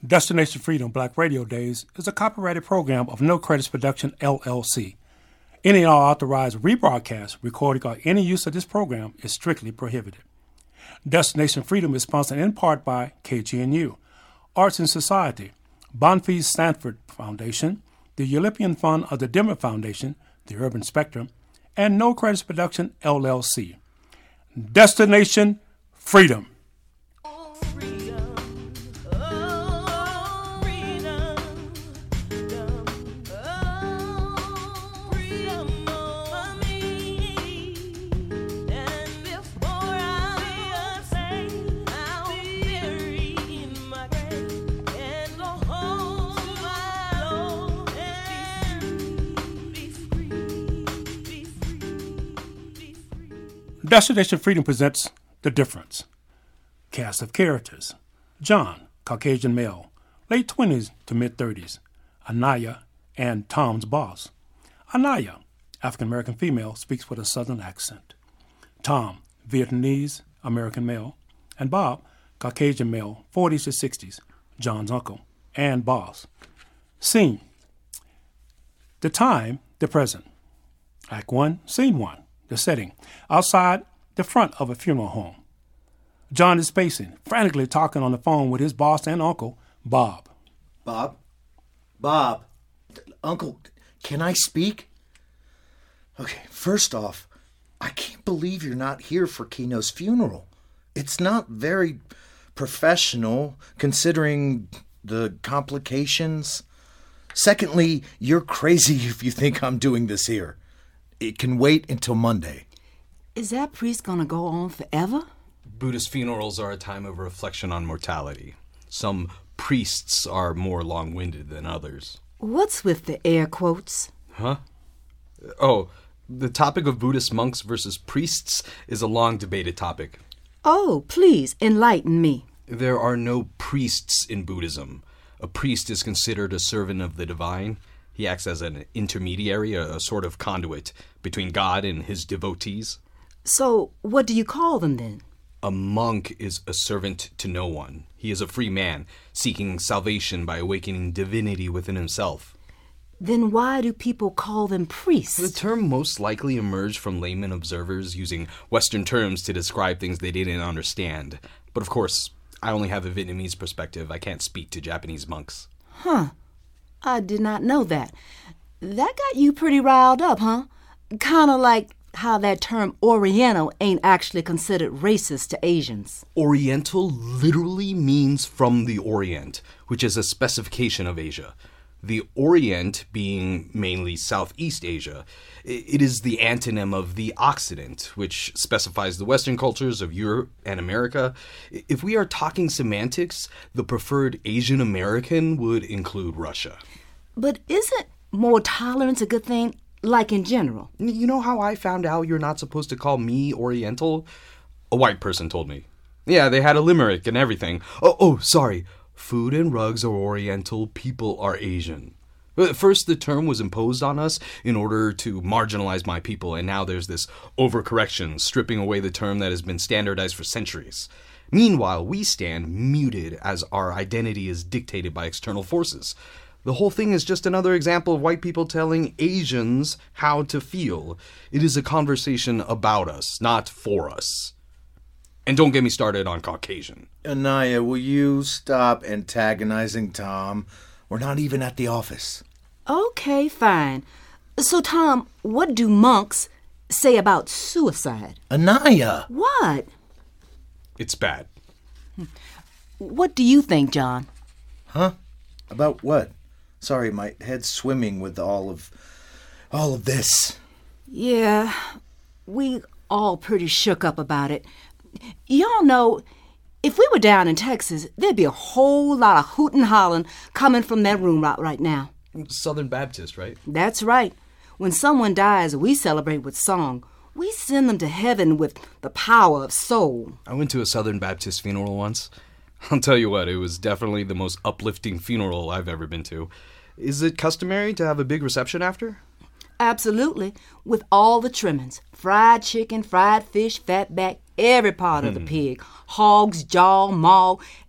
Destination Freedom Black Radio Days is a copyrighted program of No Credits Production, LLC. Any and all authorized rebroadcast, recording, or any use of this program is strictly prohibited. Destination Freedom is sponsored in part by KGNU, Arts and Society, Bonfils Stanford Foundation, the Eulipian Fund of the Denver Foundation, the Urban Spectrum, and No Credits Production, LLC. Destination Freedom. Destination Freedom presents The Difference. Cast of characters. John, Caucasian male, late 20s to mid-30s. Anaya and Tom's boss. Anaya, African-American female, speaks with a southern accent. Tom, Vietnamese, American male. And Bob, Caucasian male, 40s to 60s, John's uncle and boss. Scene. The time, the present. Act 1, Scene 1. The setting, outside the front of a funeral home. John is pacing, frantically talking on the phone with his boss and uncle, Bob. Bob. Uncle, can I speak? Okay, first off, I can't believe you're not here for Keno's funeral. It's not very professional, considering the complications. Secondly, you're crazy if you think I'm doing this here. It can wait until Monday. Is that priest gonna go on forever? Buddhist funerals are a time of reflection on mortality. Some priests are more long-winded than others. What's with the air quotes? Huh? Oh, the topic of Buddhist monks versus priests is a long-debated topic. Oh, please enlighten me. There are no priests in Buddhism. A priest is considered a servant of the divine. He acts as an intermediary, a sort of conduit between God and his devotees. So, what do you call them then? A monk is a servant to no one. He is a free man, seeking salvation by awakening divinity within himself. Then why do people call them priests? The term most likely emerged from layman observers using Western terms to describe things they didn't understand. But of course, I only have a Vietnamese perspective. I can't speak to Japanese monks. Huh. I did not know that. That got you pretty riled up, huh? Kind of like how that term Oriental ain't actually considered racist to Asians. Oriental literally means from the Orient, which is a specification of Asia. The Orient being mainly Southeast Asia. It is the antonym of the Occident, which specifies the Western cultures of Europe and America. If we are talking semantics, the preferred Asian American would include Russia. But isn't more tolerance a good thing, like in general? You know how I found out you're not supposed to call me Oriental? A white person told me. Yeah, they had a limerick and everything. Oh, sorry. Food and rugs are Oriental, people are Asian. First, the term was imposed on us in order to marginalize my people, and now there's this overcorrection, stripping away the term that has been standardized for centuries. Meanwhile, we stand muted as our identity is dictated by external forces. The whole thing is just another example of white people telling Asians how to feel. It is a conversation about us, not for us. And don't get me started on Caucasian. Anaya, will you stop antagonizing Tom? We're not even at the office. Okay, fine. So, Tom, what do monks say about suicide? Anaya! What? It's bad. What do you think, John? Huh? About what? Sorry, my head's swimming with all of this. Yeah, we all pretty shook up about it. Y'all know, if we were down in Texas, there'd be a whole lot of hootin' and hollering coming from that room right now. Southern Baptist, right? That's right. When someone dies, we celebrate with song. We send them to heaven with the power of soul. I went to a Southern Baptist funeral once. I'll tell you what, it was definitely the most uplifting funeral I've ever been to. Is it customary to have a big reception after? Absolutely, with all the trimmings. Fried chicken, fried fish, fat back, every part of the pig. Hog's jaw, maw,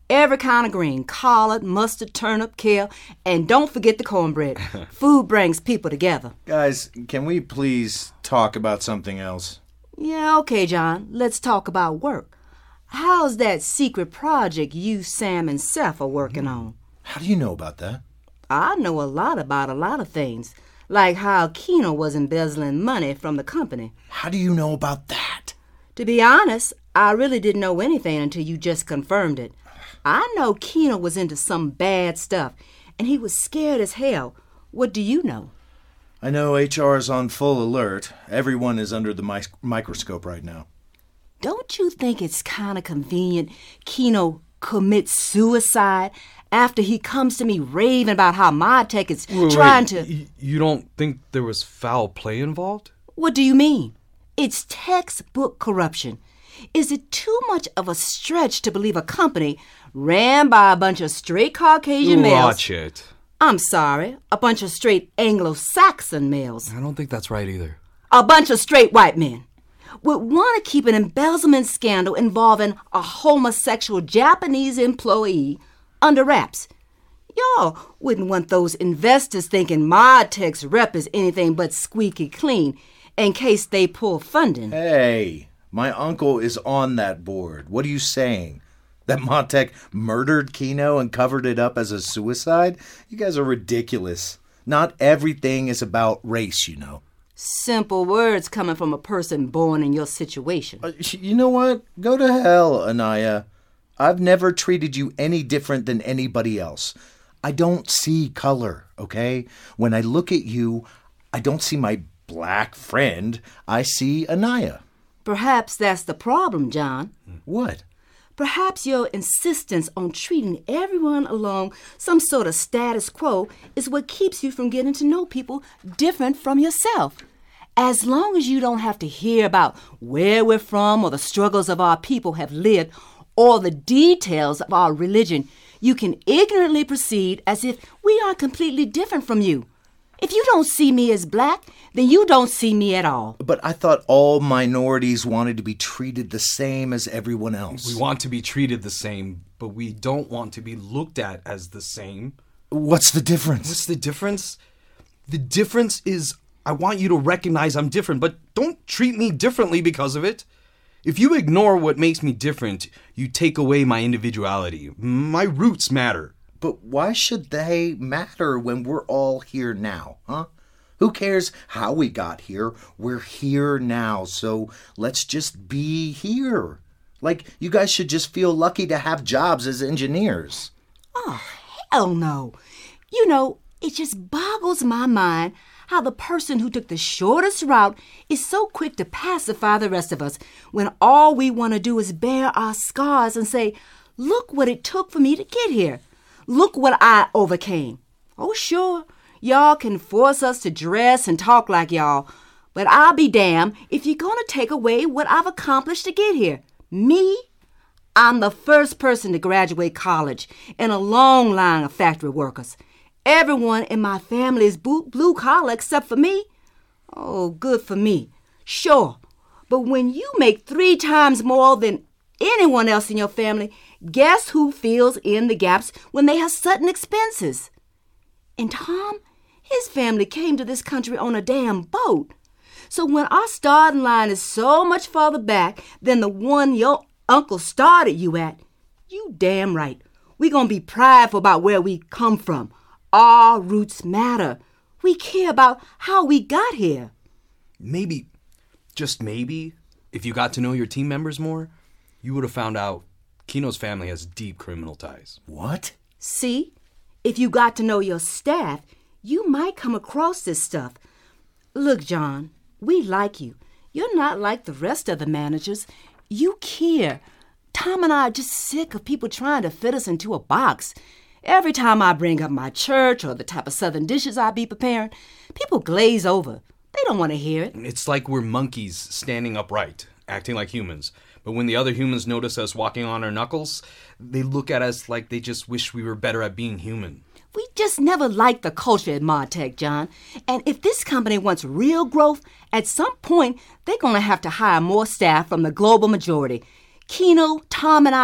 Every kind of green, collard, mustard, turnip, kale, and don't forget the cornbread. Food brings people together. Guys, can we please talk about something else? Yeah, okay, John. Let's talk about work. How's that secret project you, Sam, and Seth are working on? How do you know about that? I know a lot about a lot of things, like how Keno was embezzling money from the company. How do you know about that? To be honest, I really didn't know anything until you just confirmed it. I know Keno was into some bad stuff, and he was scared as hell. What do you know? I know HR is on full alert. Everyone is under the microscope right now. Don't you think it's kind of convenient Keno commits suicide after he comes to me raving about how ModTech is trying to... You don't think there was foul play involved? What do you mean? It's textbook corruption. Is it too much of a stretch to believe a company ran by a bunch of straight Caucasian males... Watch it. I'm sorry, a bunch of straight Anglo-Saxon males. I don't think that's right either. A bunch of straight white men would want to keep an embezzlement scandal involving a homosexual Japanese employee under wraps. Y'all wouldn't want those investors thinking ModTech's rep is anything but squeaky clean in case they pull funding. Hey, my uncle is on that board. What are you saying? That ModTech murdered Keno and covered it up as a suicide? You guys are ridiculous. Not everything is about race, you know. Simple words coming from a person born in your situation. You know what? Go to hell, Anaya. I've never treated you any different than anybody else. I don't see color, okay? When I look at you, I don't see my black friend. I see Anaya. Perhaps that's the problem, John. What? Perhaps your insistence on treating everyone along some sort of status quo is what keeps you from getting to know people different from yourself. As long as you don't have to hear about where we're from or the struggles of our people have lived or the details of our religion, you can ignorantly proceed as if we are completely different from you. If you don't see me as black, then you don't see me at all. But I thought all minorities wanted to be treated the same as everyone else. We want to be treated the same, but we don't want to be looked at as the same. What's the difference? What's the difference? The difference is I want you to recognize I'm different, but don't treat me differently because of it. If you ignore what makes me different, you take away my individuality. My roots matter. But why should they matter when we're all here now, huh? Who cares how we got here? We're here now, so let's just be here. Like, you guys should just feel lucky to have jobs as engineers. Oh, hell no. You know, it just boggles my mind how the person who took the shortest route is so quick to pacify the rest of us when all we want to do is bear our scars and say, look what it took for me to get here. Look what I overcame. Oh, sure, y'all can force us to dress and talk like y'all, but I'll be damned if you're going to take away what I've accomplished to get here. Me? I'm the first person to graduate college in a long line of factory workers. Everyone in my family is blue collar except for me. Oh, good for me. Sure, but when you make 3 times more than anyone else in your family, guess who fills in the gaps when they have sudden expenses? And Tom, his family came to this country on a damn boat. So when our starting line is so much farther back than the one your uncle started you at, you damn right, we're going to be prideful about where we come from. Our roots matter. We care about how we got here. Maybe, just maybe, if you got to know your team members more, you would have found out Keno's family has deep criminal ties. What? See, if you got to know your staff, you might come across this stuff. Look, John, we like you. You're not like the rest of the managers. You care. Tom and I are just sick of people trying to fit us into a box. Every time I bring up my church or the type of southern dishes I be preparing, people glaze over. They don't want to hear it. It's like we're monkeys standing upright, acting like humans. But when the other humans notice us walking on our knuckles, they look at us like they just wish we were better at being human. We just never liked the culture at ModTech, John. And if this company wants real growth, at some point, they're going to have to hire more staff from the global majority. Keno, Tom, and I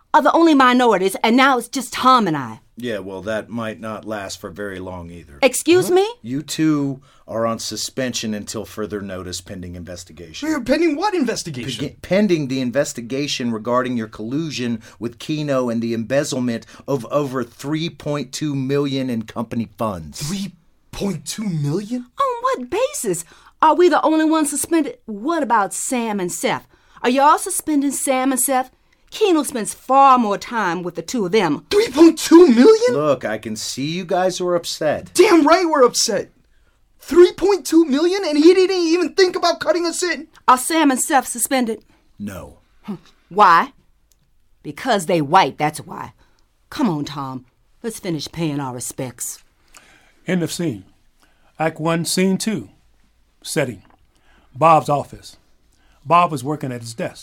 are the only minorities, and now it's just Tom and I. Yeah, well, that might not last for very long either. Excuse me? You two are on suspension until further notice pending investigation. Pending what investigation? Pending the investigation regarding your collusion with Keno and the embezzlement of over $3.2 million in company funds. $3.2 million? On what basis? Are we the only ones suspended? What about Sam and Seth? Are y'all suspending Sam and Seth? Keno spends far more time with the two of them. $3.2 million? Look, I can see you guys are upset. Damn right we're upset. $3.2 million and he didn't even think about cutting us in? Are Sam and Seth suspended? No. Why? Because they white, that's why. Come on, Tom. Let's finish paying our respects. End of scene. Act 1, Scene 2. Setting. Bob's office. Bob was working at his desk.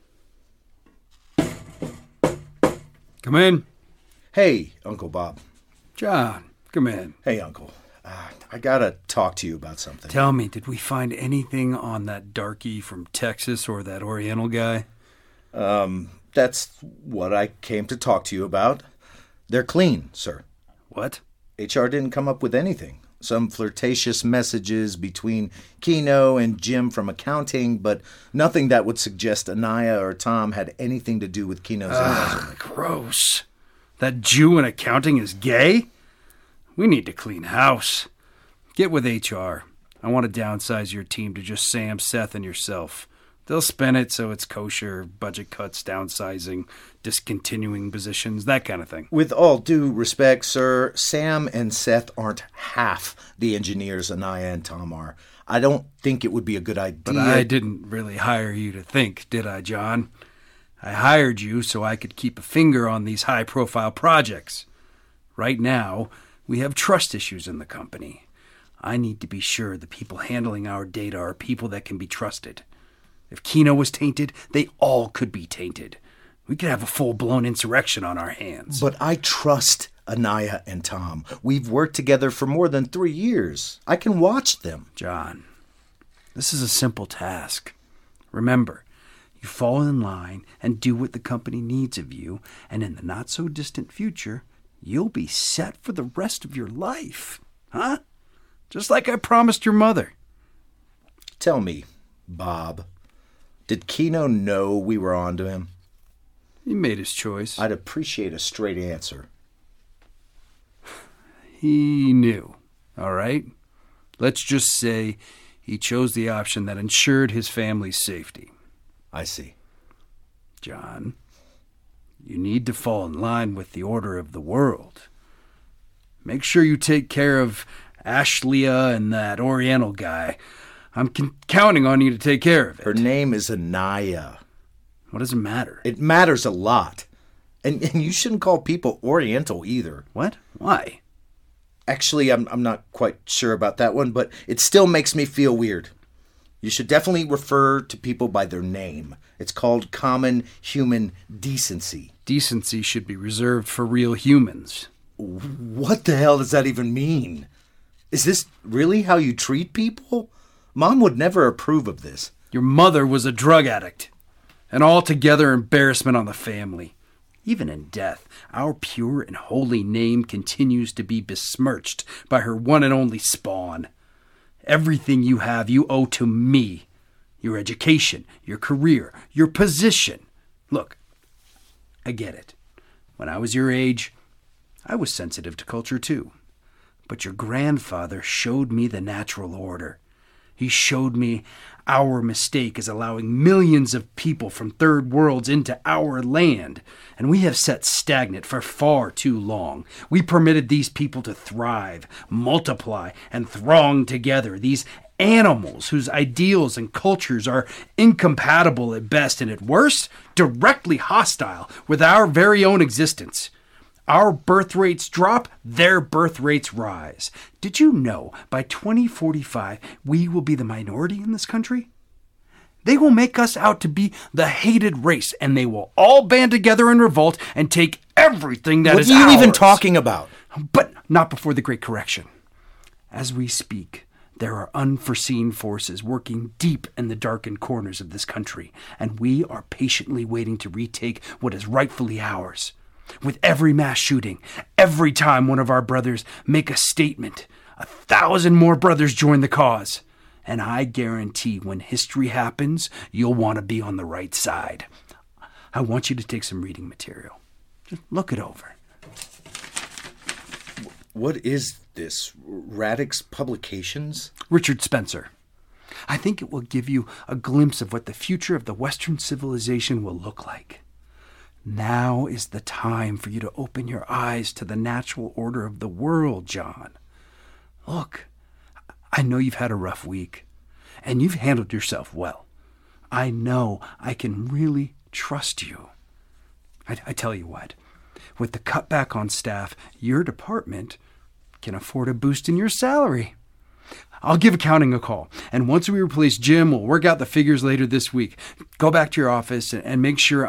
Come in. Hey, Uncle Bob. John, come in. Hey, Uncle. I gotta talk to you about something. Tell me, did we find anything on that darky from Texas or that Oriental guy? That's what I came to talk to you about. They're clean, sir. What? HR didn't come up with anything. Some flirtatious messages between Keno and Jim from accounting, but nothing that would suggest Anaya or Tom had anything to do with Keno's embezzlement. Gross. That Jew in accounting is gay? We need to clean house. Get with HR. I want to downsize your team to just Sam, Seth, and yourself. They'll spin it so it's kosher, budget cuts, downsizing, discontinuing positions, that kind of thing. With all due respect, sir, Sam and Seth aren't half the engineers Anaya and Tom are. I don't think it would be a good idea. But I didn't really hire you to think, did I, John? I hired you so I could keep a finger on these high-profile projects. Right now, we have trust issues in the company. I need to be sure the people handling our data are people that can be trusted. If Keno was tainted, they all could be tainted. We could have a full-blown insurrection on our hands. But I trust Anaya and Tom. We've worked together for more than 3 years. I can watch them. John, this is a simple task. Remember, you fall in line and do what the company needs of you, and in the not-so-distant future, you'll be set for the rest of your life. Huh? Just like I promised your mother. Tell me, Bob, did Keno know we were on to him? He made his choice. I'd appreciate a straight answer. He knew, all right? Let's just say he chose the option that ensured his family's safety. I see. John, you need to fall in line with the order of the world. Make sure you take care of Ashlia and that Oriental guy. I'm counting on you to take care of it. Her name is Anaya. What does it matter? It matters a lot. And you shouldn't call people Oriental either. What? Why? Actually, I'm not quite sure about that one, but it still makes me feel weird. You should definitely refer to people by their name. It's called common human decency. Decency should be reserved for real humans. What the hell does that even mean? Is this really how you treat people? Mom would never approve of this. Your mother was a drug addict. An altogether embarrassment on the family. Even in death, our pure and holy name continues to be besmirched by her one and only spawn. Everything you have, you owe to me. Your education, your career, your position. Look, I get it. When I was your age, I was sensitive to culture too. But your grandfather showed me the natural order. He showed me our mistake is allowing millions of people from third worlds into our land, and we have sat stagnant for far too long. We permitted these people to thrive, multiply, and throng together, these animals whose ideals and cultures are incompatible at best and at worst, directly hostile with our very own existence. Our birth rates drop, their birth rates rise. Did you know by 2045 we will be the minority in this country? They will make us out to be the hated race, and they will all band together in revolt and take everything that is ours. What are you even talking about? But not before the Great Correction. As we speak, There are unforeseen forces working deep in the darkened corners of this country, and we are patiently waiting to retake what is rightfully ours. With every mass shooting, every time one of our brothers make a statement, 1,000 more brothers join the cause. And I guarantee when history happens, you'll want to be on the right side. I want you to take some reading material. Just look it over. What is this? Radix Publications? Richard Spencer. I think it will give you a glimpse of what the future of the Western civilization will look like. Now is the time for you to open your eyes to the natural order of the world, John. Look, I know you've had a rough week, and you've handled yourself well. I know I can really trust you. I tell you what, with the cutback on staff, your department can afford a boost in your salary. I'll give accounting a call, and once we replace Jim, we'll work out the figures later this week. Go back to your office and make sure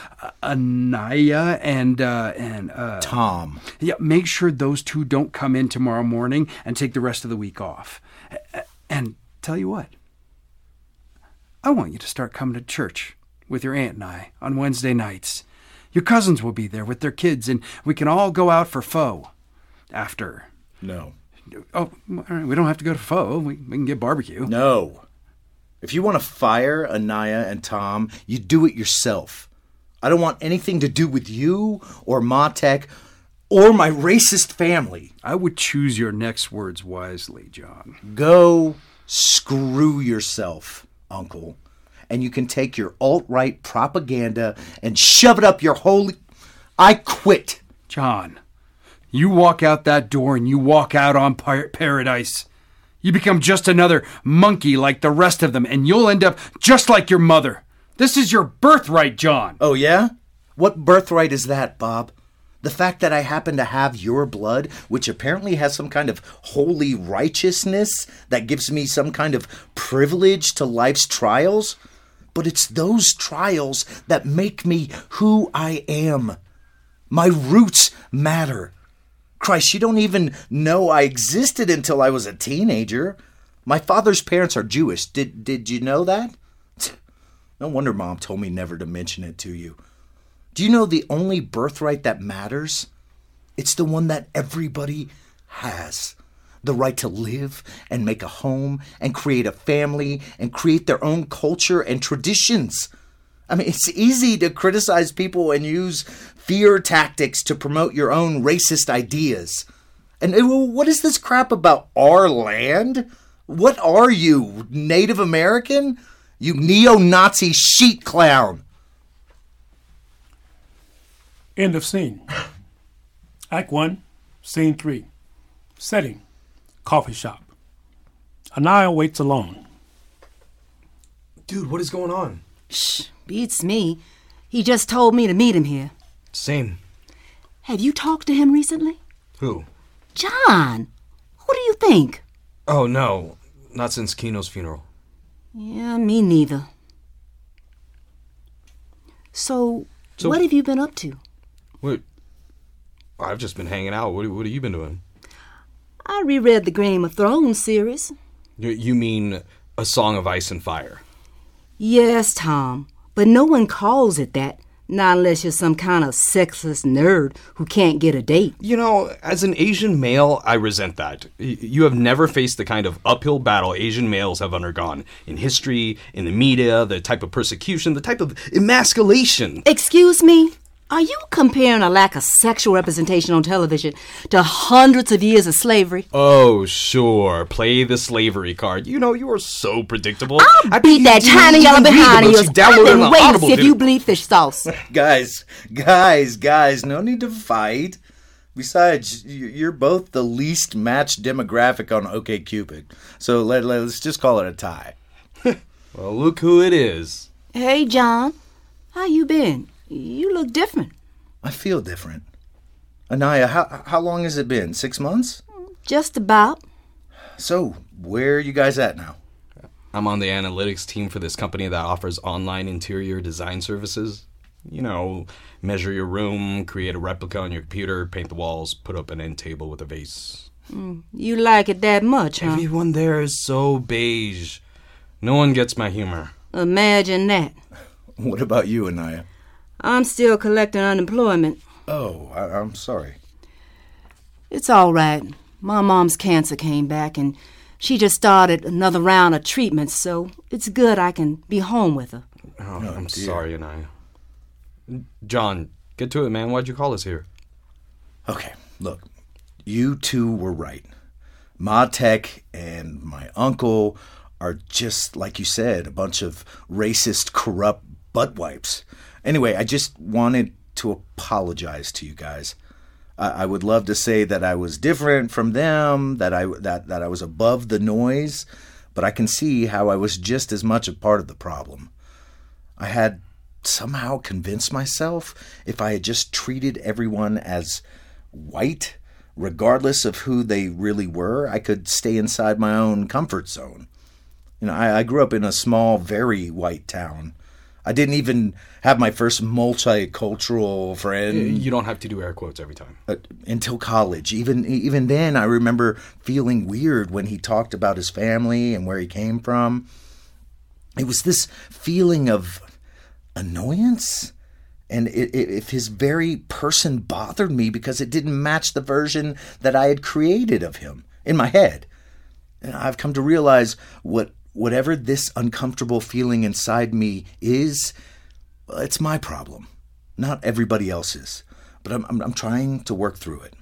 Anaya and Tom. Yeah, make sure those two don't come in tomorrow morning and take the rest of the week off. And tell you what, I want you to start coming to church with your aunt and I on Wednesday nights. Your cousins will be there with their kids, and we can all go out for pho after. No. Oh, all right. We don't have to go to pho. We can get barbecue. No. If you want to fire Anaya and Tom, you do it yourself. I don't want anything to do with you or Matek or my racist family. I would choose your next words wisely, John. Go screw yourself, Uncle. And you can take your alt-right propaganda and shove it up your holy... I quit. John, you walk out that door and you walk out on paradise. You become just another monkey like the rest of them, and you'll end up just like your mother. This is your birthright, John. Oh, yeah? What birthright is that, Bob? The fact that I happen to have your blood, which apparently has some kind of holy righteousness that gives me some kind of privilege to life's trials? But it's those trials that make me who I am. My roots matter. Christ, you don't even know I existed until I was a teenager. My father's parents are Jewish. Did you know that? No wonder Mom told me never to mention it to you. Do you know the only birthright that matters? It's the one that everybody has. The right to live and make a home and create a family and create their own culture and traditions. I mean, it's easy to criticize people and use fear tactics to promote your own racist ideas. And what is this crap about our land? What are you, Native American? You neo-Nazi sheet clown. End of scene. Act 1, Scene 3. Setting, coffee shop. Anaya waits alone. Dude, what is going on? Shh, beats me. He just told me to meet him here. Same. Have you talked to him recently? Who? John. Who do you think? Oh, no. Not since Kino's funeral. Yeah, me neither. So what have you been up to? What? I've just been hanging out. What have you been doing? I reread the Game of Thrones series. You mean A Song of Ice and Fire? Yes, Tom, but no one calls it that. Not unless you're some kind of sexist nerd who can't get a date. You know, as an Asian male, I resent that. You have never faced the kind of uphill battle Asian males have undergone in history, in the media, the type of persecution, the type of emasculation. Excuse me? Are you comparing a lack of sexual representation on television to hundreds of years of slavery? Oh, sure. Play the slavery card. You know, you are so predictable. I'll beat that tiny yellow behind yours. I've been waiting to see if you bleed fish sauce. Guys, no need to fight. Besides, you're both the least matched demographic on OkCupid. So let's just call it a tie. Well, look who it is. Hey, John. How you been? You look different. I feel different. Anaya, how long has it been? 6 months? Just about. So, where are you guys at now? I'm on the analytics team for this company that offers online interior design services. You know, measure your room, create a replica on your computer, paint the walls, put up an end table with a vase. You like it that much, huh? Everyone there is so beige. No one gets my humor. Imagine that. What about you, Anaya? I'm still collecting unemployment. Oh, I'm sorry. It's all right. My mom's cancer came back, and she just started another round of treatments, so it's good I can be home with her. Oh, No, I'm dear. sorry, Anaya. John, get to it, man. Why'd you call us here? Okay, look, you two were right. Ma Tech and my uncle are just, like you said, a bunch of racist, corrupt butt wipes. Anyway, I just wanted to apologize to you guys. I would love to say that I was different from them, that I was above the noise, but I can see how I was just as much a part of the problem. I had somehow convinced myself if I had just treated everyone as white, regardless of who they really were, I could stay inside my own comfort zone. You know, I grew up in a small, very white town. I didn't even have my first multicultural friend You don't have to do air quotes every time. until college. Even then, I remember feeling weird when he talked about his family and where he came from. It was this feeling of annoyance, and if his very person bothered me because it didn't match the version that I had created of him in my head. And I've come to realize whatever this uncomfortable feeling inside me is, it's my problem, not everybody else's. But I'm trying to work through it.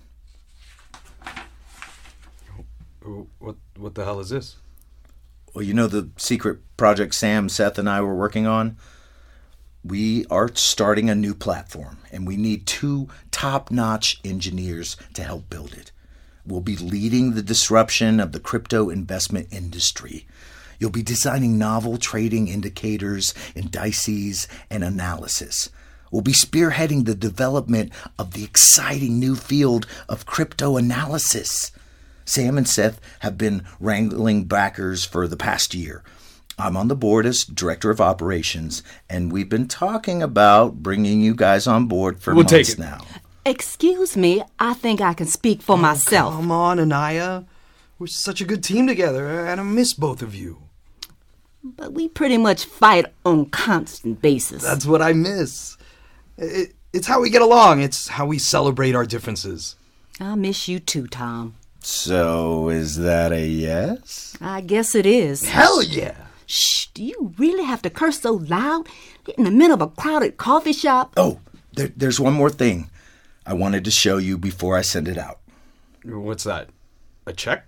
What the hell is this? Well, you know the secret project Sam, Seth, and I were working on? We are starting a new platform, and we need 2 top-notch engineers to help build it. We'll be leading the disruption of the crypto investment industry. You'll be designing novel trading indicators, indices, and analysis. We'll be spearheading the development of the exciting new field of crypto analysis. Sam and Seth have been wrangling backers for the past year. I'm on the board as director of operations, and we've been talking about bringing you guys on board for We'll take months it. now. Excuse me, I think I can speak for myself. Come on, Anaya. We're such a good team together, and I miss both of you. But we pretty much fight on constant basis. That's what I miss. It's how we get along. It's how we celebrate our differences. I miss you too, Tom. So, is that a yes? I guess it is. Hell yeah! Shh, do you really have to curse so loud in the middle of a crowded coffee shop? Oh, there's one more thing I wanted to show you before I send it out. What's that? A check?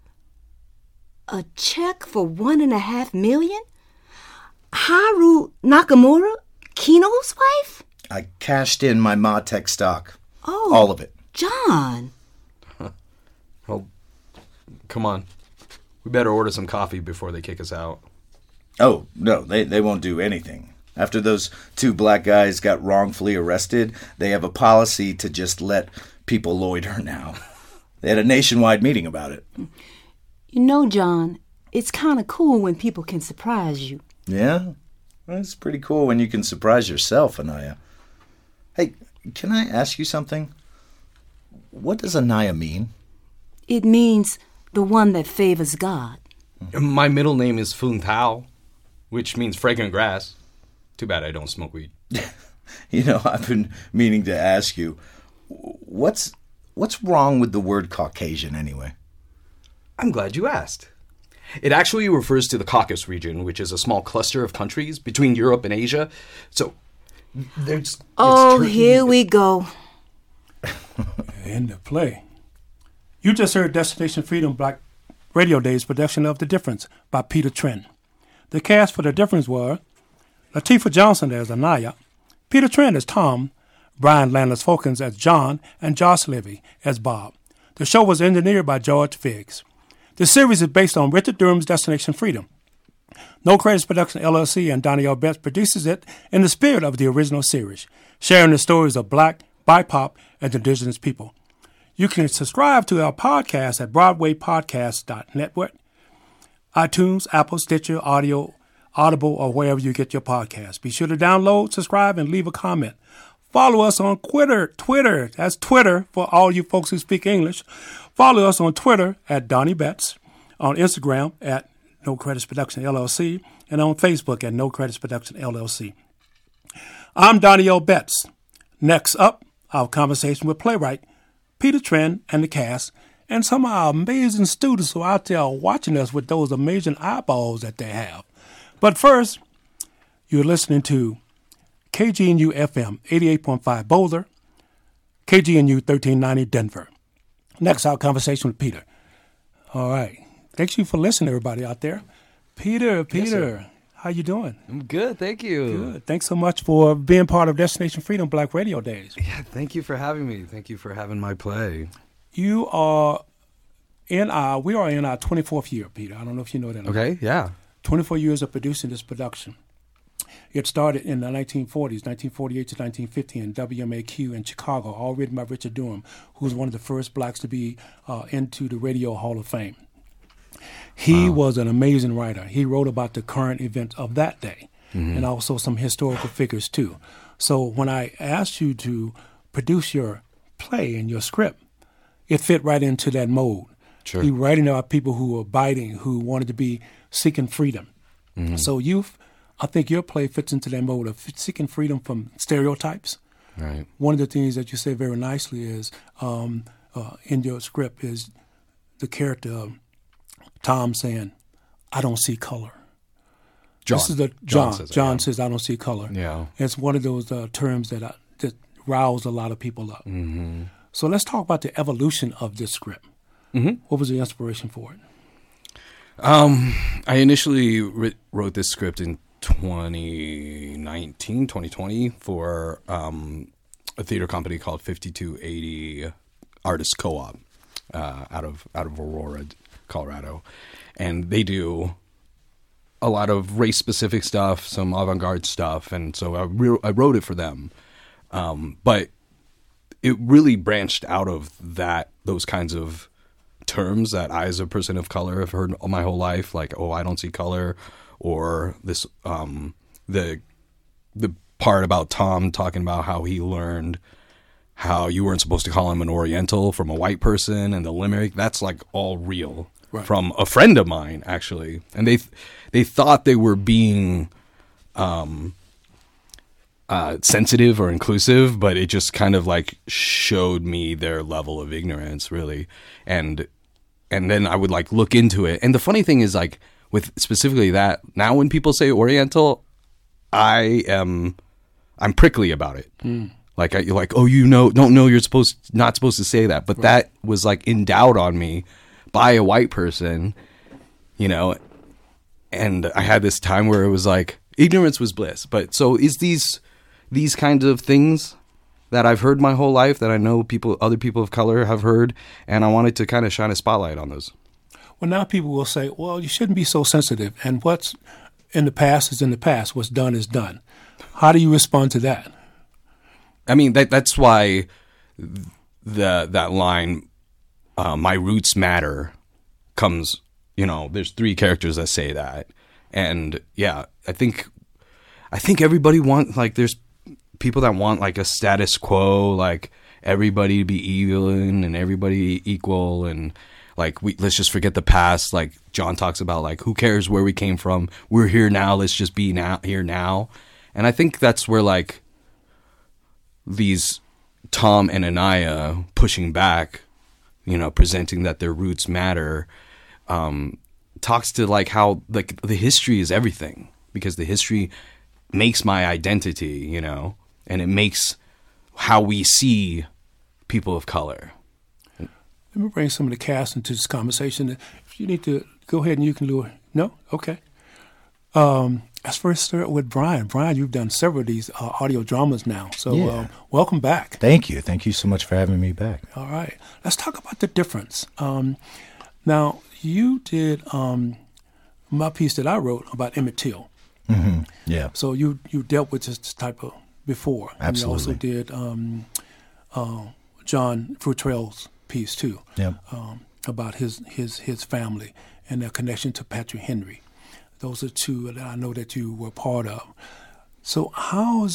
A check for $1.5 million? Haru Nakamura, Kino's wife? I cashed in my Ma Tech stock. Oh, All of it. John. Well, come on. We better order some coffee before they kick us out. Oh, no, they won't do anything. After those 2 black guys got wrongfully arrested, they have a policy to just let people loiter now. They had a nationwide meeting about it. You know, John, it's kind of cool when people can surprise you. Yeah? Well, it's pretty cool when you can surprise yourself, Anaya. Hey, can I ask you something? What does Anaya mean? It means the one that favors God. My middle name is Fun Tao, which means fragrant grass. Too bad I don't smoke weed. You know, I've been meaning to ask you, what's wrong with the word Caucasian anyway? I'm glad you asked. It actually refers to the Caucasus region, which is a small cluster of countries between Europe and Asia. So, there's... Oh, here we go. End of play. You just heard Destination Freedom Black Radio Days production of The Difference by Peter Trent. The cast for The Difference were Latifah Johnson as Anaya, Peter Trent as Tom, Brian Landis Folkens as John, and Josh Levy as Bob. The show was engineered by George Figgs. The series is based on Richard Durham's Destination Freedom. No Credits Production LLC and Donnie L. Betts produces it in the spirit of the original series, sharing the stories of Black, BIPOC, and indigenous people. You can subscribe to our podcast at BroadwayPodcast.network, iTunes, Apple, Stitcher, Audible, or wherever you get your podcasts. Be sure to download, subscribe, and leave a comment. Follow us on Twitter. That's Twitter for all you folks who speak English. Follow us on Twitter at Donnie Betts, on Instagram at No Credits Production LLC, and on Facebook at No Credits Production LLC. I'm Donnie L. Betts. Next up, our conversation with playwright Peter Trinh and the cast, and some of our amazing students who are out there watching us with those amazing eyeballs that they have. But first, you're listening to KGNU FM 88.5 Boulder, KGNU 1390 Denver. Next, our conversation with Peter. All right. Thanks you for listening, everybody out there. Peter, Yes, how you doing? I'm good, thank you. Good. Thanks so much for being part of Destination Freedom Black Radio Days. Yeah, thank you for having me. Thank you for having my play. We are in our 24th year, Peter. I don't know if you know that. Okay, yeah. 24 years of producing this production. It started in the 1940s, 1948 to 1950 in WMAQ in Chicago, all written by Richard Durham, who was one of the first blacks to be into the Radio Hall of Fame. He was an amazing writer. He wrote about the current events of that day and also some historical figures too. So when I asked you to produce your play and your script, it fit right into that mode. Sure. You're writing about people who were abiding, who wanted to be seeking freedom. So I think your play fits into that mode of seeking freedom from stereotypes. Right. One of the things that you say very nicely is in your script is the character of Tom saying, "I don't see color." John. This is the John says it, John yeah. says, "I don't see color." Yeah. It's one of those terms that rouse a lot of people up. So let's talk about the evolution of this script. What was the inspiration for it? I initially wrote this script in 2020 for a theater company called 5280 Artists Co-op out of Aurora, Colorado, and they do a lot of race-specific stuff, some avant-garde stuff, and so I wrote it for them. But it really branched out of those kinds of terms that I, as a person of color, have heard all my whole life, like, "Oh, I don't see color," or this the part about Tom talking about how he learned how you weren't supposed to call him an Oriental from a white person, and the limerick, that's like all real from a friend of mine, actually. And they thought they were being sensitive or inclusive, but it just kind of like showed me their level of ignorance, really. And then I would like look into it. And the funny thing is, like, with specifically that, now when people say Oriental, I'm prickly about it. Like, you're like, "Oh, don't know you're not supposed to say that." But that was like endowed on me by a white person, and I had this time where it was like, ignorance was bliss. But so is these kinds of things that I've heard my whole life, that I know other people of color have heard, and I wanted to kind of shine a spotlight on those. Well, now people will say, "Well, you shouldn't be so sensitive, and what's in the past is in the past. What's done is done." How do you respond to that? I mean, that's why that line, "My roots matter," comes. There's 3 characters that say that, and yeah, I think everybody wants, like, there's people that want like a status quo, like everybody to be even and everybody equal, and like let's just forget the past. Like John talks about, like, who cares where we came from? We're here now. Let's just be here now. And I think that's where, like, these Tom and Anaya pushing back, presenting that their roots matter, talks to like how like the history is everything, because the history makes my identity, and it makes how we see people of color. Let me bring some of the cast into this conversation. If you need to go ahead and you can do it. No? Okay. Let's first start with Brian. Brian, you've done several of these audio dramas now. So welcome back. Thank you. Thank you so much for having me back. All right. Let's talk about the difference. Now, you did my piece that I wrote about Emmett Till. Mm-hmm. Yeah. So you dealt with this type of before. Absolutely. And you also did John Futrell's piece too. Yep. About his family and their connection to Patrick Henry. Those are 2 that I know that you were part of. So how is this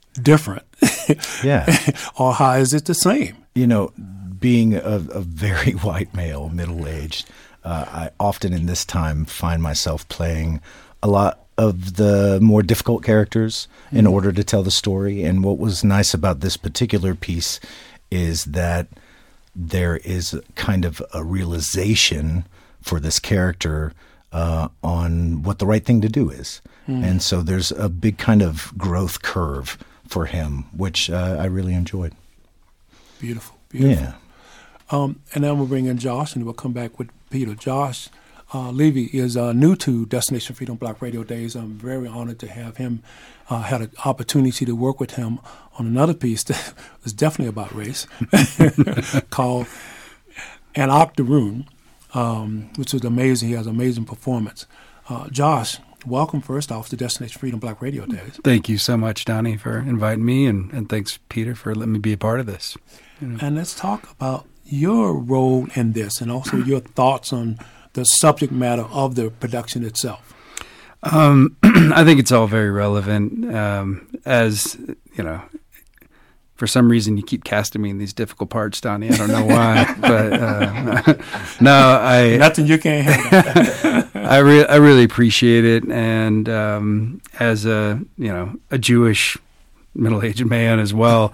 different? Yeah. Or how is it the same? You know, being a very white male, middle-aged, I often in this time find myself playing a lot of the more difficult characters in order to tell the story. And what was nice about this particular piece is that there is kind of a realization for this character on what the right thing to do is. And so there's a big kind of growth curve for him, which I really enjoyed. Beautiful, beautiful. Yeah. And then we'll bring in Josh, and we'll come back with Peter. Josh Levy is new to Destination Freedom Black Radio Days. I'm very honored to have him. Had an opportunity to work with him on another piece that was definitely about race, called An Octoroon, which was amazing. He has an amazing performance. Josh, welcome first off to Destination Freedom Black Radio Days. Thank you so much, Donnie, for inviting me, and thanks, Peter, for letting me be a part of this. And let's talk about your role in this and also your thoughts on the subject matter of the production itself. I think it's all very relevant. As you know, for some reason you keep casting me in these difficult parts, Donnie. I don't know why, but no, nothing you can't handle. I really appreciate it, and as a Jewish middle-aged man as well,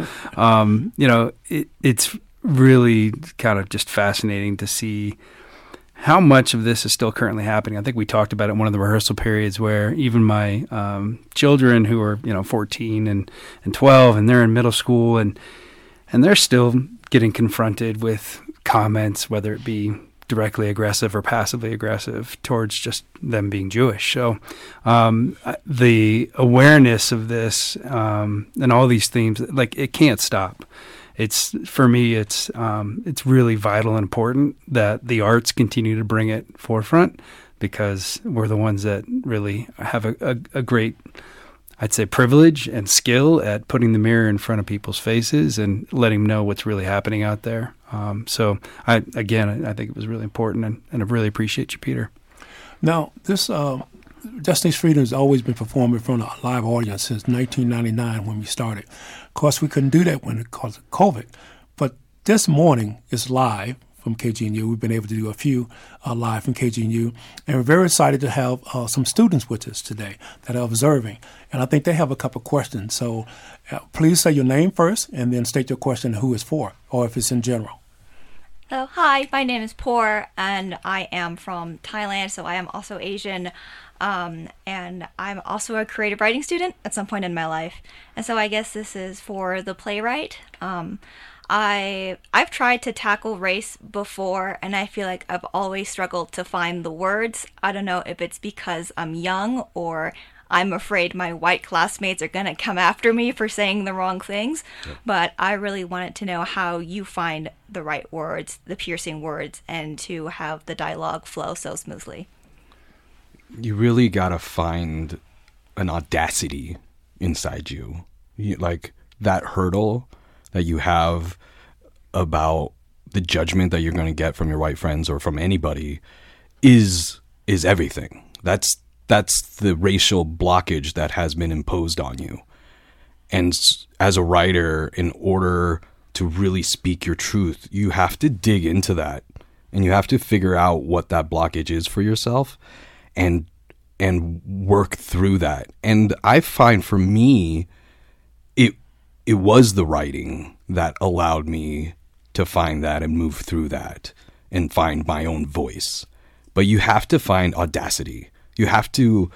it's really kind of just fascinating to see how much of this is still currently happening. I think we talked about it in one of the rehearsal periods where even my children who are 14 and 12, and they're in middle school, and they're still getting confronted with comments, whether it be directly aggressive or passively aggressive towards just them being Jewish. So the awareness of this and all these themes, like, it can't stop. For me, it's really vital and important that the arts continue to bring it forefront, because we're the ones that really have a great, I'd say, privilege and skill at putting the mirror in front of people's faces and letting them know what's really happening out there. So I think it was really important, and I really appreciate you, Peter. Now, this Destination Freedom has always been performed in front of a live audience since 1999 when we started. Of course, we couldn't do that when it caused COVID, but this morning is live from KGNU. We've been able to do a few live from KGNU, and we're very excited to have some students with us today that are observing, and I think they have a couple of questions. So please say your name first, and then state your question, who it's for, or if it's in general. Oh, hi, my name is Por, and I am from Thailand, so I am also Asian, and I'm also a creative writing student at some point in my life. And so I guess this is for the playwright. I've tried to tackle race before, and I feel like I've always struggled to find the words. I don't know if it's because I'm young, or I'm afraid my white classmates are going to come after me for saying the wrong things. Yep. But I really wanted to know how you find the right words, the piercing words, and to have the dialogue flow so smoothly. You really got to find an audacity inside you. Like that hurdle that you have about the judgment that you're going to get from your white friends or from anybody is everything. That's the racial blockage that has been imposed on you. And as a writer, in order to really speak your truth, you have to dig into that, and you have to figure out what that blockage is for yourself and work through that. And I find for me, it was the writing that allowed me to find that and move through that and find my own voice. But you have to find audacity. You have to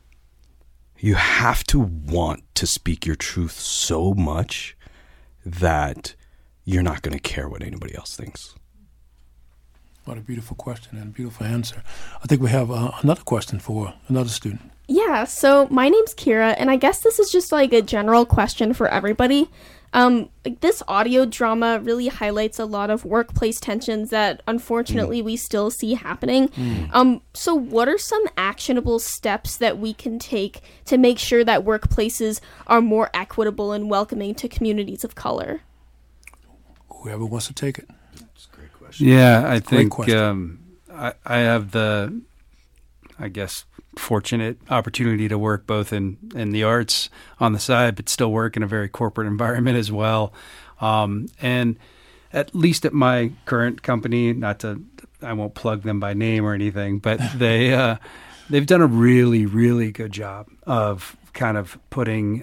want to speak your truth so much that you're not going to care what anybody else thinks. What a beautiful question and a beautiful answer. I think we have another question for another student. Yeah, so my name's Kira, and I guess this is just like a general question for everybody. This audio drama really highlights a lot of workplace tensions that unfortunately we still see happening. So what are some actionable steps that we can take to make sure that workplaces are more equitable and welcoming to communities of color? Whoever wants to take it. That's a great question. Yeah, I think I have fortunate opportunity to work both in the arts on the side, but still work in a very corporate environment as well. And at least at my current company, I won't plug them by name or anything, but they've done a really, really good job of kind of putting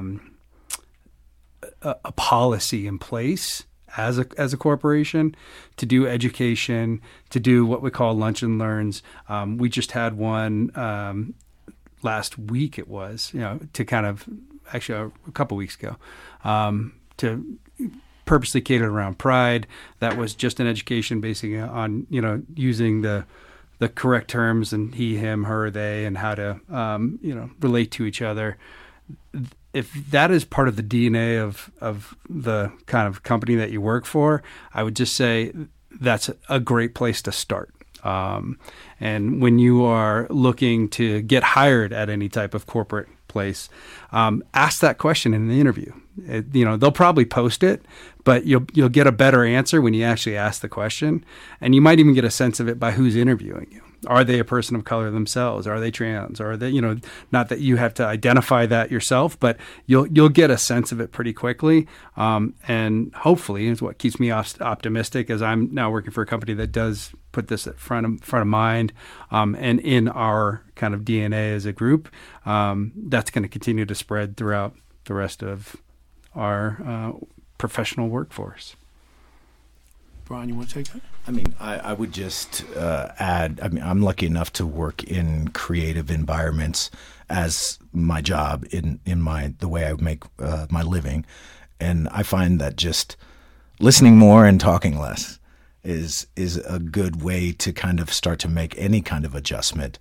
a policy in place as a corporation to do education, to do what we call lunch and learns. We just had one last week. It was, to kind of actually a couple weeks ago, to purposely catered around Pride. That was just an education basing on using the correct terms and he, him, her, they, and how to relate to each other. If that is part of the DNA of the kind of company that you work for, I would just say that's a great place to start. And when you are looking to get hired at any type of corporate place, ask that question in the interview. They'll probably post it, but you'll get a better answer when you actually ask the question. And you might even get a sense of it by who's interviewing you. Are they a person of color themselves? Are they trans? Or are they, not that you have to identify that yourself, but you'll get a sense of it pretty quickly. And hopefully is what keeps me optimistic, as I'm now working for a company that does put this at front of mind, and in our kind of DNA as a group. That's going to continue to spread throughout the rest of our professional workforce. Brian, you want to take that? I mean, I would just add, I'm lucky enough to work in creative environments as my job in the way I make my living. And I find that just listening more and talking less is a good way to kind of start to make any kind of adjustment.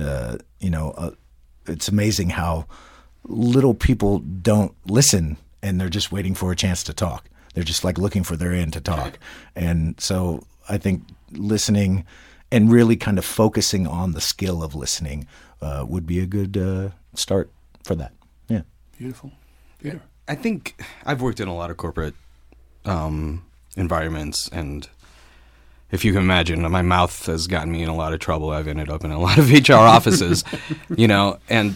It's amazing how little people don't listen, and they're just waiting for a chance to talk. They're just like looking for their end to talk. And so I think listening and really kind of focusing on the skill of listening would be a good start for that. Yeah. Beautiful. Peter? I think I've worked in a lot of corporate environments, and if you can imagine, my mouth has gotten me in a lot of trouble. I've ended up in a lot of HR offices, and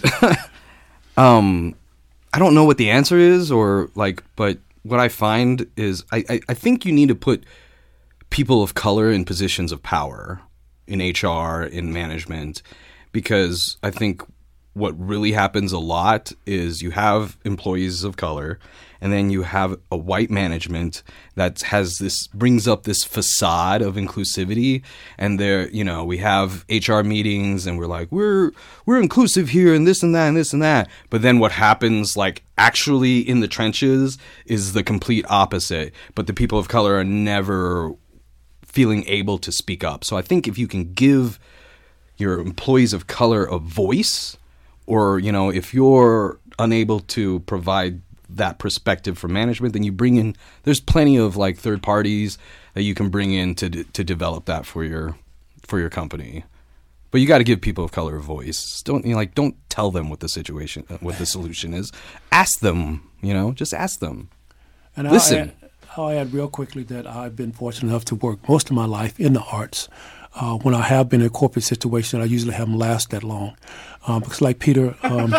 I don't know what the answer is, but what I find is I think you need to put people of color in positions of power in HR, in management, because I think what really happens a lot is you have employees of color, and then you have a white management that brings up this facade of inclusivity, and we have HR meetings, and we're like, we're inclusive here, and this and that and this and that. But then what happens, actually in the trenches, is the complete opposite. But the people of color are never feeling able to speak up. So I think if you can give your employees of color a voice, or if you're unable to provide that perspective for management, then you bring in, there's plenty of third parties that you can bring in to develop that for your company. But you got to give people of color a voice. Don't tell them what the solution is. Ask them, just ask them. And listen. I'll add real quickly that I've been fortunate enough to work most of my life in the arts. When I have been in a corporate situation, I usually haven't lasted that long. Because like Peter,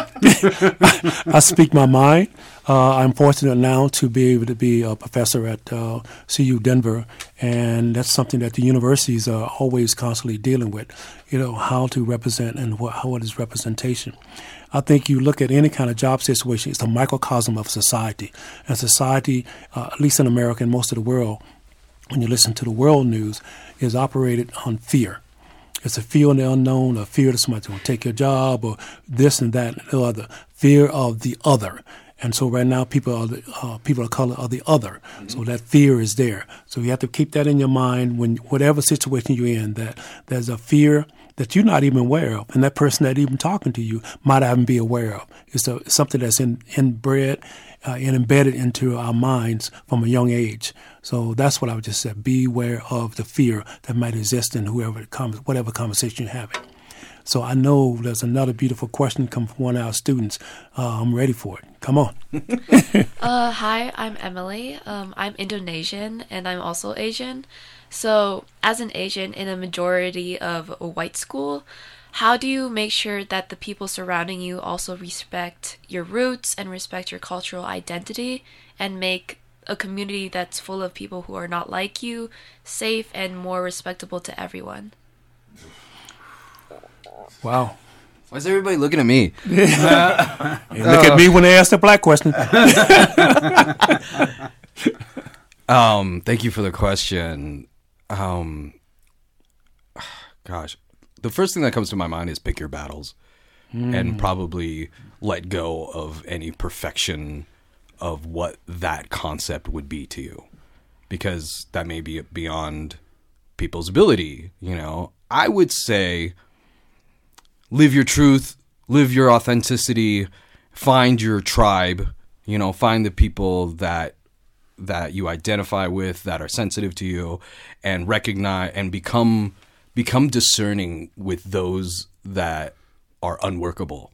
I speak my mind. I'm fortunate now to be able to be a professor at CU Denver, and that's something that the universities are always constantly dealing with, how to represent and what is representation. I think you look at any kind of job situation, it's a microcosm of society. And society, at least in America and most of the world, when you listen to the world news, is operated on fear. It's a fear of the unknown, a fear that somebody's going to take your job, or this and that and the other. Fear of the other. And so right now, people of color are the other. Mm-hmm. So that fear is there. So you have to keep that in your mind when whatever situation you're in, that there's a fear that you're not even aware of, and that person that even talking to you might not even be aware of. It's something that's inbred and embedded into our minds from a young age. So that's what I would just say. Beware of the fear that might exist in whatever conversation you're having. So I know there's another beautiful question come from one of our students. I'm ready for it. Come on. Hi, I'm Emily. I'm Indonesian, and I'm also Asian. So as an Asian in a majority of a white school, how do you make sure that the people surrounding you also respect your roots and respect your cultural identity and make a community that's full of people who are not like you safe and more respectable to everyone? Wow. Why is everybody looking at me? Hey, look at me when they ask the black question. Thank you for the question. Gosh, the first thing that comes to my mind is pick your battles and probably let go of any perfection of what that concept would be to you, because that may be beyond people's ability. You know, I would say live your truth, live your authenticity, find your tribe, you know, find the people that you identify with, that are sensitive to you, and recognize and become discerning with those that are unworkable,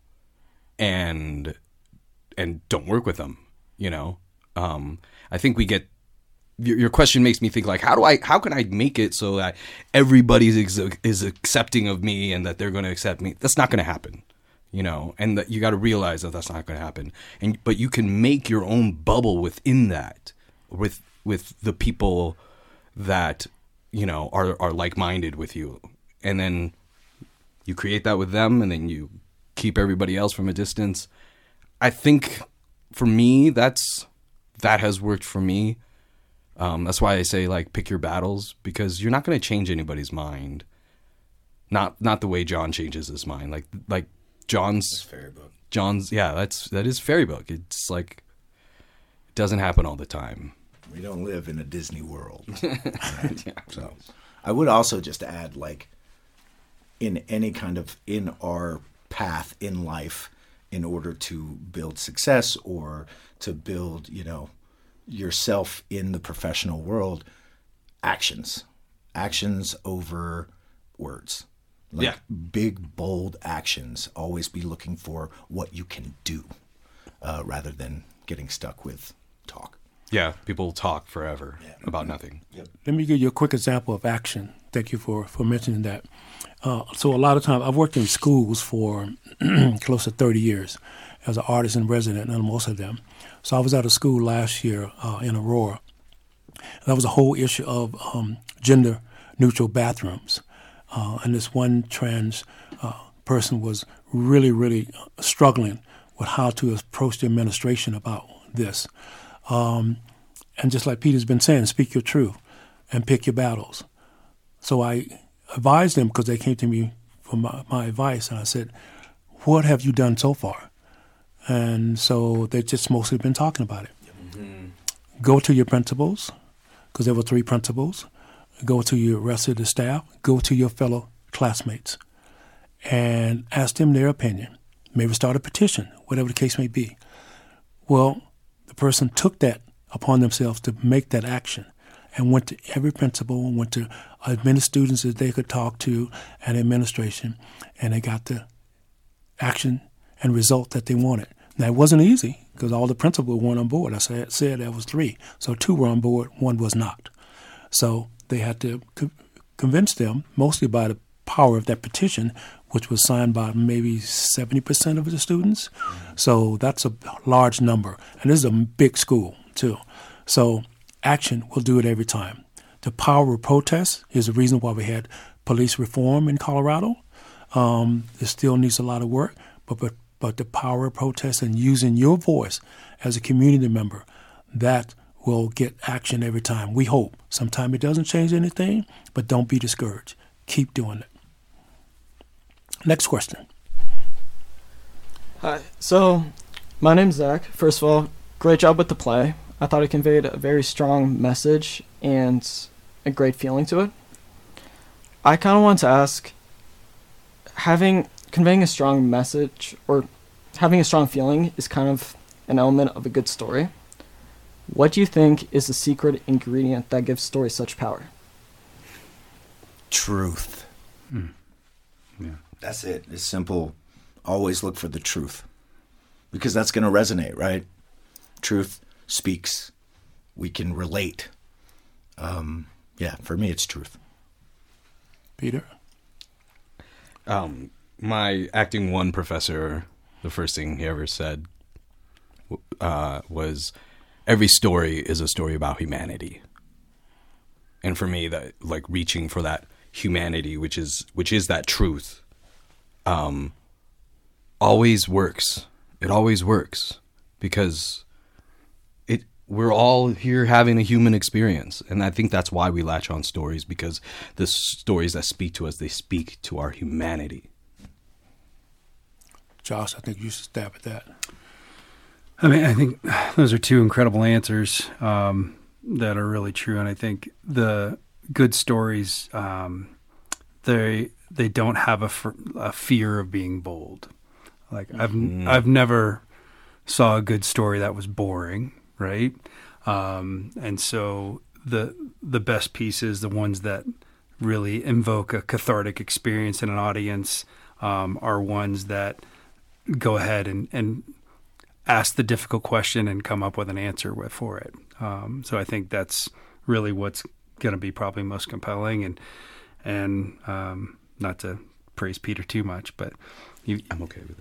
and don't work with them. You know, I think we get your question makes me think like, how can I make it so that everybody is accepting of me and that they're going to accept me? That's not going to happen, you know, and that you got to realize that that's not going to happen. But you can make your own bubble within that, with the people that, you know, are like-minded with you, and then you create that with them, and then you keep everybody else from a distance. I think for me, that has worked for me. That's why I say, like, pick your battles, because you're not going to change anybody's mind. Not the way John changes his mind. Like John's Fairy book. That is fairy book. It's like, it doesn't happen all the time. We don't live in a Disney world. Yeah. So I would also just add, like, in our path in life, in order to build success or to build, you know, yourself in the professional world, actions over words. Like, big, bold actions. Always be looking for what you can do, rather than getting stuck with talk. Yeah, people talk forever about nothing. Yep. Let me give you a quick example of action. Thank you for mentioning that. So a lot of times, I've worked in schools for close to 30 years as an artist in resident in most of them. So I was at a school last year in Aurora. That was a whole issue of gender-neutral bathrooms. And this one trans person was really, really struggling with how to approach the administration about this. And just like Peter's been saying, speak your truth and pick your battles. So I advised them, because they came to me for my advice, and I said, what have you done so far? And so they've just mostly been talking about it. Mm-hmm. Go to your principals, because there were 3 principals. Go to your rest of the staff. Go to your fellow classmates and ask them their opinion. Maybe start a petition, whatever the case may be. Well, the person took that upon themselves to make that action, and went to every principal and went to as many students as they could talk to and administration, and they got the action and result that they wanted. Now, it wasn't easy, because all the principals weren't on board. I said there was 3. So 2 were on board, 1 was not. So they had to convince them, mostly by the power of that petition, which was signed by maybe 70% of the students. So that's a large number. And this is a big school, too. So action will do it every time. The power of protest is the reason why we had police reform in Colorado. It still needs a lot of work, but the power of protest and using your voice as a community member, that will get action every time. We hope. Sometimes it doesn't change anything, but don't be discouraged. Keep doing it. Next question. Hi. So, my name's Zach. First of all, great job with the play. I thought it conveyed a very strong message and a great feeling to it. I kind of want to ask, conveying a strong message or having a strong feeling is kind of an element of a good story. What do you think is the secret ingredient that gives stories such power? Truth. Yeah. That's it. It's simple. Always look for the truth, because that's going to resonate, right? Truth speaks. We can relate. For me, it's truth. Peter? my acting 1 professor, the first thing he ever said was, every story is a story about humanity. And for me, that like reaching for that humanity, which is that truth, always works. It always works because we're all here having a human experience. And I think that's why we latch on stories, because the stories that speak to us, they speak to our humanity. Josh, I think you should stab at that. I mean, I think those are 2 incredible answers that are really true. And I think the good stories, they don't have a fear of being bold. Like I've never saw a good story that was boring, right? And so the best pieces, the ones that really invoke a cathartic experience in an audience, are ones that go ahead and ask the difficult question and come up with an answer for it. So I think that's really what's going to be probably most compelling. And not to praise Peter too much, but I'm okay with it.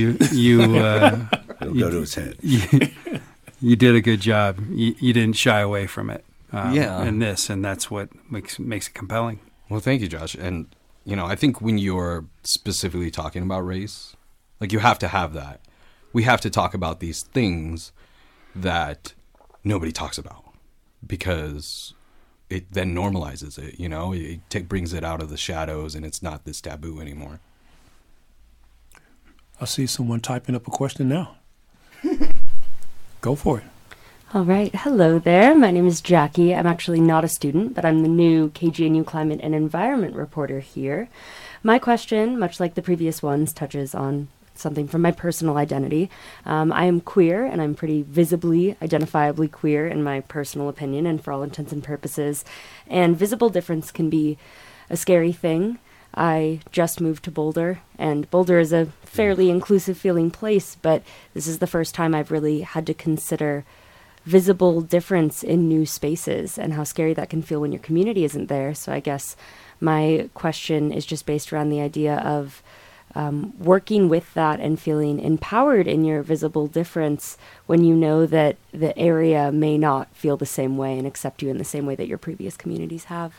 It'll go to his head. You did a good job. You didn't shy away from it. In this, and that's what makes it compelling. Well, thank you, Josh. And I think when you're specifically talking about race, like you have to have that. We have to talk about these things that nobody talks about, because it then normalizes it. It brings it out of the shadows, and it's not this taboo anymore. I see someone typing up a question now. Go for it. All right. Hello there. My name is Jackie. I'm actually not a student, but I'm the new KGNU Climate and Environment reporter here. My question, much like the previous ones, touches on something from my personal identity. I am queer, and I'm pretty visibly, identifiably queer in my personal opinion and for all intents and purposes. And visible difference can be a scary thing. I just moved to Boulder, and Boulder is a fairly inclusive feeling place, but this is the first time I've really had to consider visible difference in new spaces and how scary that can feel when your community isn't there. So I guess my question is just based around the idea of working with that and feeling empowered in your visible difference when you know that the area may not feel the same way and accept you in the same way that your previous communities have.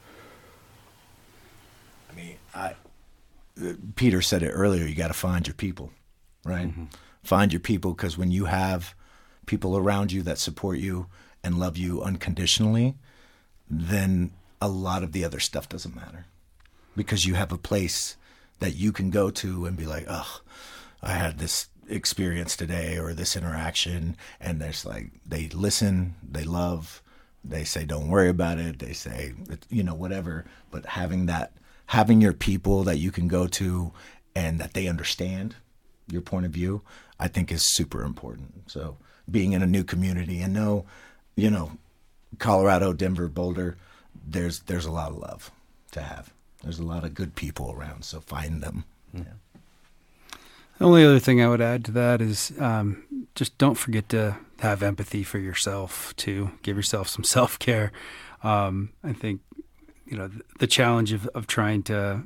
I mean, Peter said it earlier, you got to find your people, right? Mm-hmm. Find your people, because when you have people around you that support you and love you unconditionally, then a lot of the other stuff doesn't matter, because you have a place that you can go to and be like, oh, I had this experience today or this interaction, and there's like, they listen, they love, they say, don't worry about it. They say, whatever, but having your people that you can go to and that they understand your point of view, I think is super important. So being in a new community and Colorado, Denver, Boulder, there's a lot of love to have. There's a lot of good people around, so find them. Yeah. The only other thing I would add to that is just don't forget to have empathy for yourself too. Give yourself some self-care. I think the challenge of trying to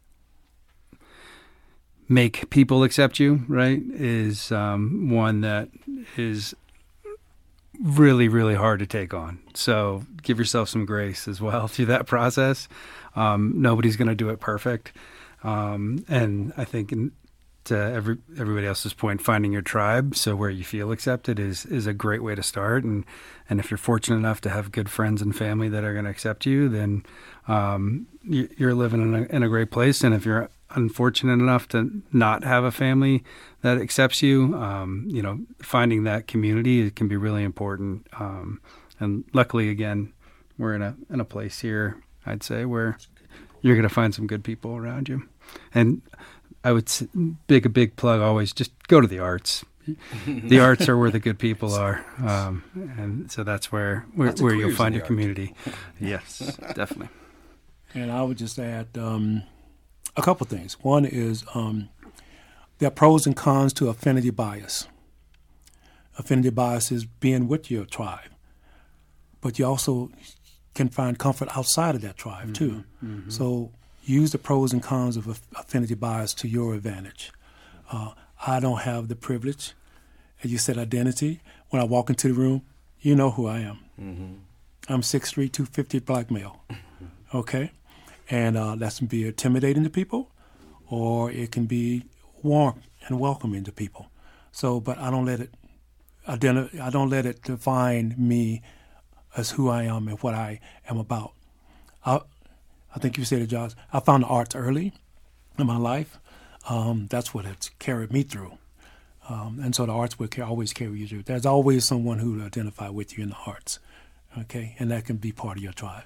make people accept you, right, is one that is really, really hard to take on. So give yourself some grace as well through that process. Nobody's going to do it perfect. And I think to everybody else's point, finding your tribe, so where you feel accepted, is a great way to start. And if you're fortunate enough to have good friends and family that are going to accept you, then you're living in a great place. And if you're unfortunate enough to not have a family that accepts you, finding that community can be really important. And luckily, again, we're in a place here, I'd say, where you're going to find some good people around you. And I would a big plug always, just go to the arts. The arts are where the good people are. And so that's where you'll find your community. Yes, definitely. And I would just add a couple things. One is there are pros and cons to affinity bias. Affinity bias is being with your tribe, but you also can find comfort outside of that tribe too. Mm-hmm. So use the pros and cons of affinity bias to your advantage. I don't have the privilege, as you said, identity. When I walk into the room, you know who I am. Mm-hmm. I'm 6'3", 250 black male. Okay? And that can be intimidating to people, or it can be warm and welcoming to people. So, but I don't let it define me as who I am and what I am about. I think you said it, Josh. I found the arts early in my life. That's what it's carried me through. And so the arts will always carry you through. There's always someone who will identify with you in the arts, okay? And that can be part of your tribe.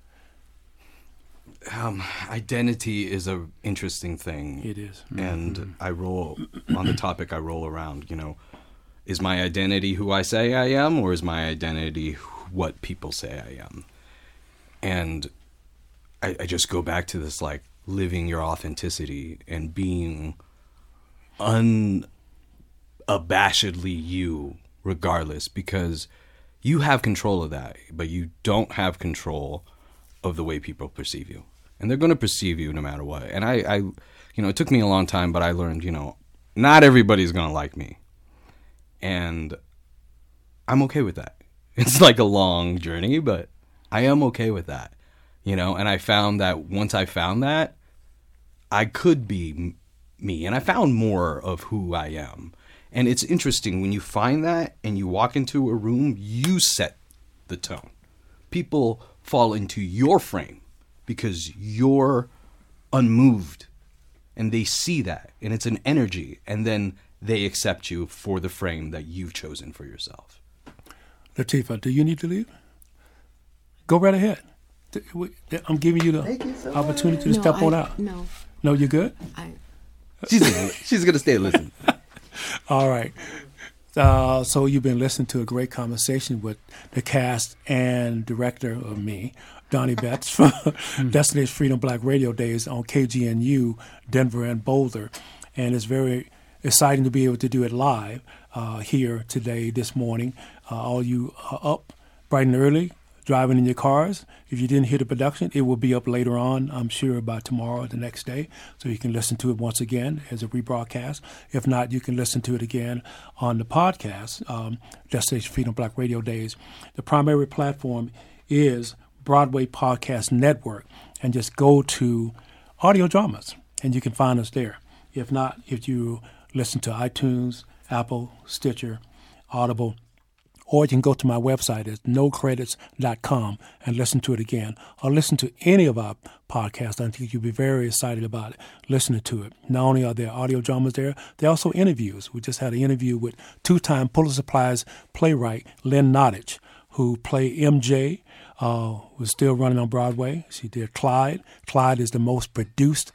Identity is an interesting thing. It is. And I roll, on the topic I roll around, is my identity who I say I am, or is my identity what people say I am? And I just go back to this, like, living your authenticity and being unabashedly you regardless, because you have control of that, but you don't have control of the way people perceive you. And they're going to perceive you no matter what. And I it took me a long time, but I learned, not everybody's going to like me. And I'm okay with that. It's like a long journey, but I am okay with that. And I found that once I found that, I could be me. And I found more of who I am. And it's interesting, when you find that and you walk into a room, you set the tone. People fall into your frame because you're unmoved. And they see that. And it's an energy. And then they accept you for the frame that you've chosen for yourself. Latifah, do you need to leave? Go right ahead. I'm giving you the opportunity to step on out. No. No, you're good? She's going to stay and listen. All right. So you've been listening to a great conversation with the cast and director of me, Donnie Betts, from Destination Freedom Black Radio Days on KGNU, Denver and Boulder. And it's very exciting to be able to do it live here today, this morning. All you up bright and early, driving in your cars. If you didn't hear the production, it will be up later on, I'm sure, by tomorrow or the next day. So you can listen to it once again as a rebroadcast. If not, you can listen to it again on the podcast, Destination Freedom Black Radio Days. The primary platform is Broadway Podcast Network. And just go to Audio Dramas, and you can find us there. If not, if you listen to iTunes, Apple, Stitcher, Audible, or you can go to my website at nocredits.com and listen to it again. Or listen to any of our podcasts. I think you'll be very excited about it, listening to it. Not only are there audio dramas there, there are also interviews. We just had an interview with two-time Pulitzer Prize playwright Lynn Nottage, who played MJ, was still running on Broadway. She did Clyde. Clyde is the most produced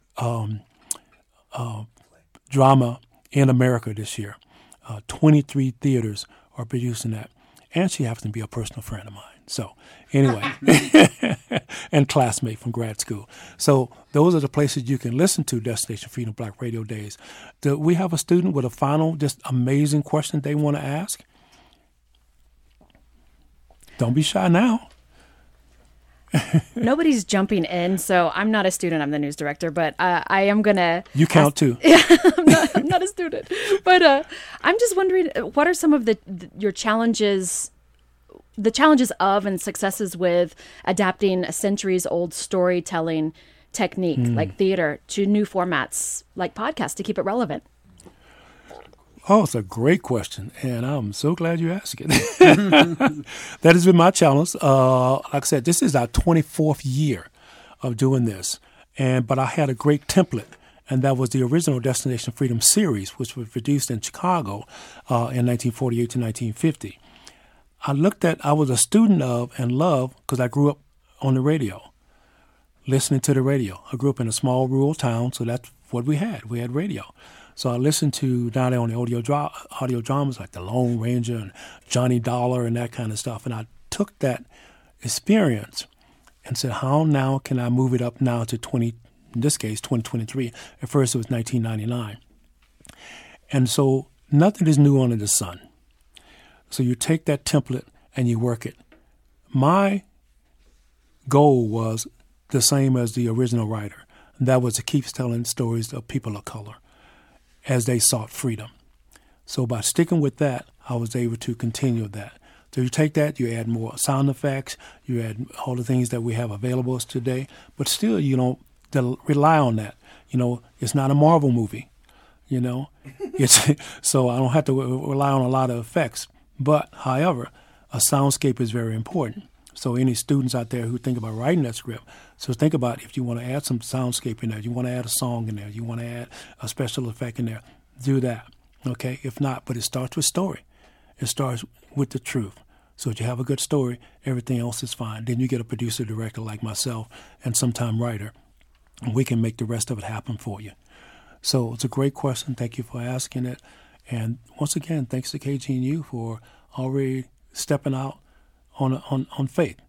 drama in America this year. 23 theaters are producing that. And she happens to be a personal friend of mine. So anyway, and classmate from grad school. So those are the places you can listen to Destination Freedom Black Radio Days. Do we have a student with a final, just amazing question they want to ask? Don't be shy now. Nobody's jumping in, so I'm not a student. I'm the news director, but I am going to... You count too. I'm not a student. But I'm just wondering, what are some of your challenges, the challenges of and successes with adapting a centuries-old storytelling technique like theater to new formats like podcasts to keep it relevant? Oh, it's a great question, and I'm so glad you asked it. That has been my challenge. Like I said, this is our 24th year of doing this, but I had a great template, and that was the original Destination Freedom series, which was produced in Chicago in 1948 to 1950. I was a student of and loved, because I grew up on the radio, listening to the radio. I grew up in a small rural town, so that's what we had. We had radio. So I listened to not only audio dramas like The Lone Ranger and Johnny Dollar and that kind of stuff. And I took that experience and said, how now can I move it up now to in this case, 2023. At first it was 1999. And so nothing is new under the sun. So you take that template and you work it. My goal was the same as the original writer. And that was to keep telling stories of people of color as they sought freedom. So by sticking with that, I was able to continue that. So you take that, you add more sound effects, you add all the things that we have available today, but still you don't rely on that. It's not a Marvel movie, It's so I don't have to rely on a lot of effects. But, however, a soundscape is very important. So any students out there who think about writing that script, so think about if you want to add some soundscape in there, you want to add a song in there, you want to add a special effect in there, do that, okay? If not, but it starts with story. It starts with the truth. So if you have a good story, everything else is fine. Then you get a producer, director like myself, and sometime writer, and we can make the rest of it happen for you. So it's a great question. Thank you for asking it. And once again, thanks to KGNU for already stepping out on faith.